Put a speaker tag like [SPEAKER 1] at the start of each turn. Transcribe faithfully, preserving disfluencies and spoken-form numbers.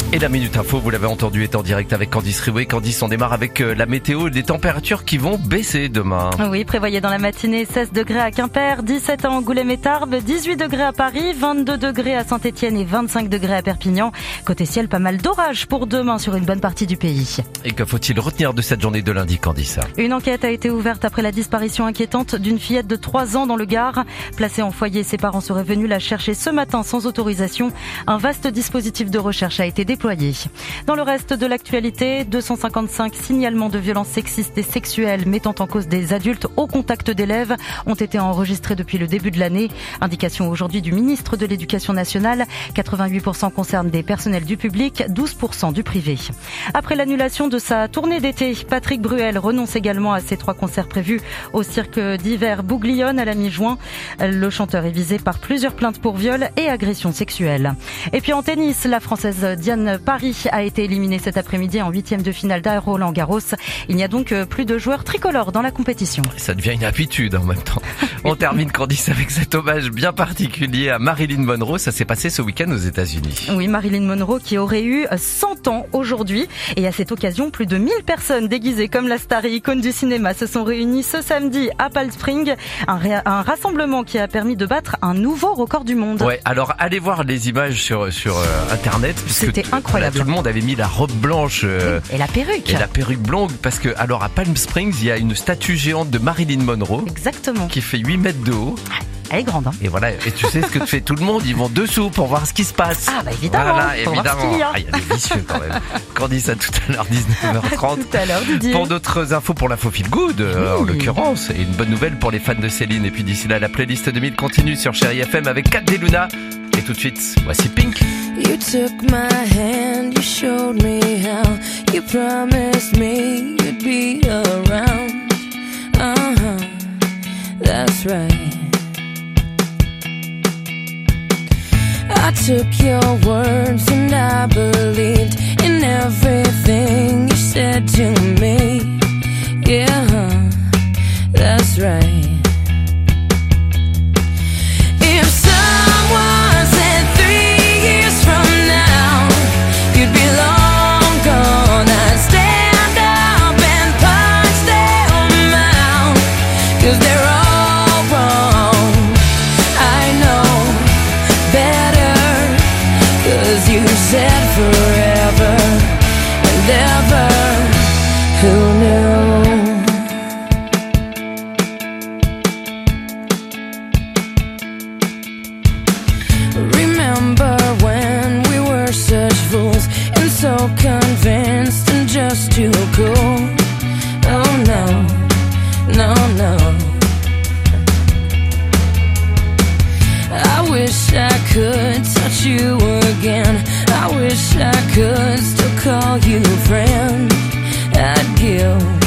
[SPEAKER 1] Et la Minute Info, vous l'avez entendu, est en direct avec Candice Riouet. Candice, on démarre avec la météo, des températures qui vont baisser demain.
[SPEAKER 2] Oui, prévoyez dans la matinée seize degrés à Quimper, dix-sept à Angoulême et Tarbes, dix-huit degrés à Paris, vingt-deux degrés à Saint-Étienne et vingt-cinq degrés à Perpignan. Côté ciel, pas mal d'orages pour demain sur une bonne partie du pays.
[SPEAKER 1] Et que faut-il retenir de cette journée de lundi, Candice?
[SPEAKER 2] Une enquête a été ouverte après la disparition inquiétante d'une fillette de trois ans dans le Gard. Placée en foyer, ses parents seraient venus la chercher ce matin sans autorisation. Un vaste dispositif de recherche a été déployé. Dans le reste de l'actualité, deux cent cinquante-cinq signalements de violences sexistes et sexuelles mettant en cause des adultes au contact d'élèves ont été enregistrés depuis le début de l'année. Indication aujourd'hui du ministre de l'Éducation nationale, quatre-vingt-huit pour cent concernent des personnels du public, douze pour cent du privé. Après l'annulation de sa tournée d'été, Patrick Bruel renonce également à ses trois concerts prévus au cirque d'hiver Bouglione à la mi-juin. Le chanteur est visé par plusieurs plaintes pour viol et agression sexuelle. Et puis en tennis, la Française Diane Paris a été éliminée cet après-midi en huitième de finale d'A Roland Garros. Il n'y a donc plus de joueurs tricolores dans la compétition.
[SPEAKER 1] Ça devient une habitude en même temps. On termine, Candice, avec cet hommage bien particulier à Marilyn Monroe. Ça s'est passé ce week-end aux États-Unis.
[SPEAKER 2] Oui, Marilyn Monroe qui aurait eu cent ans aujourd'hui. Et à cette occasion, plus de mille personnes déguisées comme la star et icône du cinéma se sont réunies ce samedi à Palm Springs. Un, ré- un rassemblement qui a permis de battre un nouveau record du monde.
[SPEAKER 1] Ouais, alors allez voir les images sur, sur euh, Internet.
[SPEAKER 2] C'était
[SPEAKER 1] t-
[SPEAKER 2] incroyable.
[SPEAKER 1] Voilà, tout le monde avait mis la robe blanche euh,
[SPEAKER 2] et la perruque.
[SPEAKER 1] Et la perruque blonde, parce que alors à Palm Springs, il y a une statue géante de Marilyn Monroe.
[SPEAKER 2] Exactement.
[SPEAKER 1] Qui fait huit mètres de haut.
[SPEAKER 2] Elle est grande, hein.
[SPEAKER 1] Et voilà, et tu sais ce que fait tout le monde, ils vont dessous pour voir ce qui se passe.
[SPEAKER 2] Ah bah évidemment,
[SPEAKER 1] voilà,
[SPEAKER 2] pour
[SPEAKER 1] évidemment.
[SPEAKER 2] voir ce qu'il y a.
[SPEAKER 1] Ah, il y a des vicieux quand même. Candice, à tout à l'heure, dix-neuf heures trente.
[SPEAKER 2] À tout à l'heure, Didier.
[SPEAKER 1] Pour d'autres infos, pour l'info Feel Good, euh,
[SPEAKER 2] oui.
[SPEAKER 1] en l'occurrence, et une bonne nouvelle pour les fans de Céline. Et puis d'ici là, la playlist deux mille continue sur Chérie F M avec Kat Deluna. Et tout de suite, voici Pink.
[SPEAKER 3] You took my hand, you showed me how, you promised me you'd be around. Uh-huh, that's right. I took your words and I believed in everything you said to me. Yeah, that's right. If someone said three years from now you'd be long gone, I'd stand up and punch them out, 'cause they're all wrong. I know better, 'cause you said forever and ever. Who knew? Remember when we were such fools and so convinced and just too cool? Oh no, no, no. I wish I could touch you again. I wish I could still call you friend. I'd give